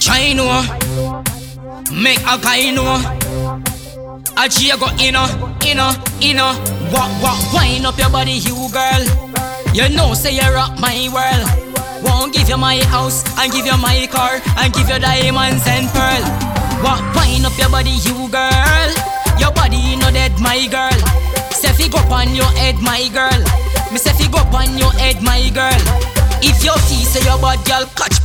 Try know, make a guy know. A G go inna. Wind up your body, you girl. You know say you rock my world. Won't give you my house and give you my car and give you diamonds and pearl. Wind up your body, you girl. Your body no dead, my girl. Say fi go on your head, my girl. Me say fi go on your head, my girl. If your fee say your bad girl catch